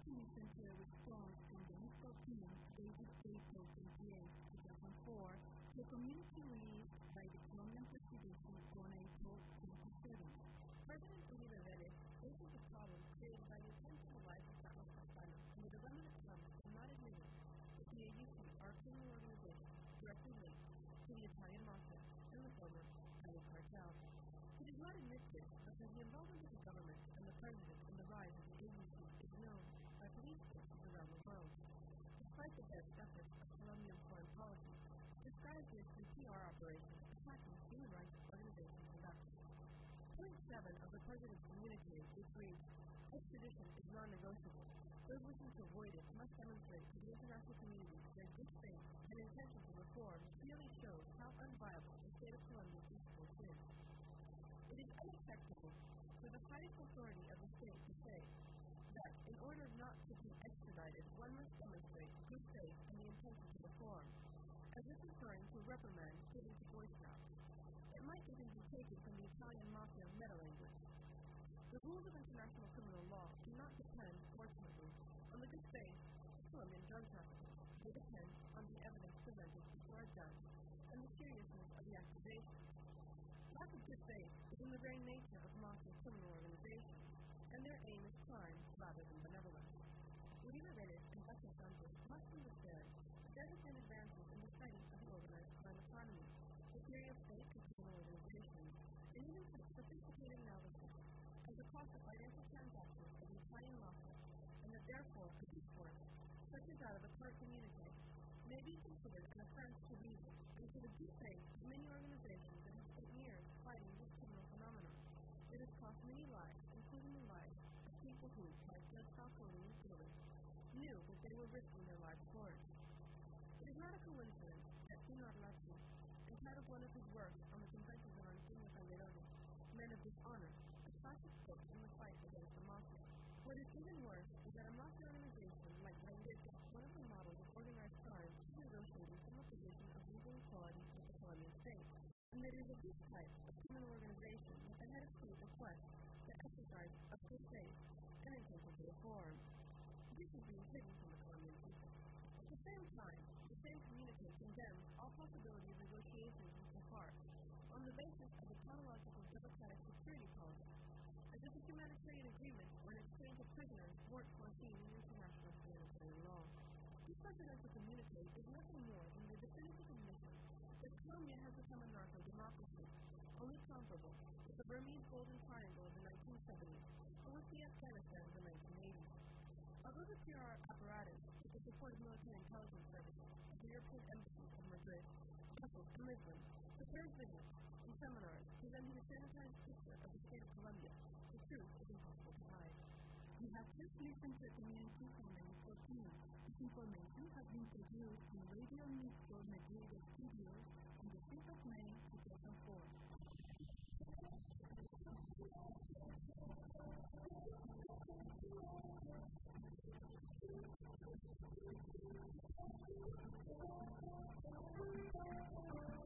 to listen to a response from the Nickel team dated April 28, 2004, to a communique released by the Colombian presidency on April 27. President Uribe Vélez faces the problem created by the attempt to life of Carlos Castaño and the development funds not admitted that the AUC are a criminal organization directly linked to the Italian mafia and the former Cali cartel. It does not admit this because the involvement of the government and the president in the rise of the AUC is known by police forces around the world. Despite the best efforts of Colombian foreign policy, it describes this as PR operation attacking human rights organizations and activists. Point 7 of the president's communique, which reads, extradition is non-negotiable. Those wishing to avoid it must demonstrate to the international community their good faith and intention to reform clearly shows how unviable the state of Colombia's discourse is. It is unacceptable for the highest authority of the state to say that in order not to be extradited, one must demonstrate good faith and the intention to reform, as if referring to a reprimand given to Boy Scouts. It might even be taken from the Italian mafia meta-language. The rules of international criminal law do not depend, fortunately, on the good faith of Colombian drug traffickers. They depend on the evidence presented before a judge and the seriousness of the accusation. Lack of good faith is in the very nature of mafia criminal organizations, and their aim is crime rather than benevolence. Uribe Vélez and Beto Santos must understand that there have been advances in the fighting of the organized crime economy, the theory of fake and criminal organizations, and even sophisticated analysis of the cost of financial transactions of the Italian mafia, and that therefore a discourse, such as that of the current communique, may be considered an offense to reason and to the good faith of many organizations that have spent years fighting this criminal phenomenon. It has cost many lives, including the lives of people who, like Judge Falcone in Italy, knew that they were risking their lives for it. It is not a coincidence that Pino Arlacchi entitled one of his works on the Confessions of Antonio Calderone, Men of Dishonor, a classic book in the fight against the mafia. What is even worse is that a mafia organization like Vendetta, one of the models of organized crime, is negotiating from a position of legal equality with the Colombian state. And it is of this type of criminal organization that the head of state requests the exercise of good faith and intention to reform. This is being hidden from the Colombian people. At the same time, the same communique condemns all possibility of negotiations with the FARC on the basis of a chronological democratic security policy, as if a humanitarian agreement or an exchange of prisoners weren't foreseen in international humanitarian law. This presidential communique is nothing more than the definitive admission that Colombia has become a narco-democracy, only comparable with the Burmese Golden Triangle of the 1970s or with the Afghanistan of the 1980s. Although the PR apparatus, with the support of military intelligence services of the European embassies of Madrid, Brussels, and Lisbon, prepares visits and seminars presenting a sanitized picture of the state of Colombia, the truth is impossible to hide. You have just listened to a community from the Nickel team. This information has been produced in Radio Nickel Madrid Studios on the 5th of May, 2004. Thank you.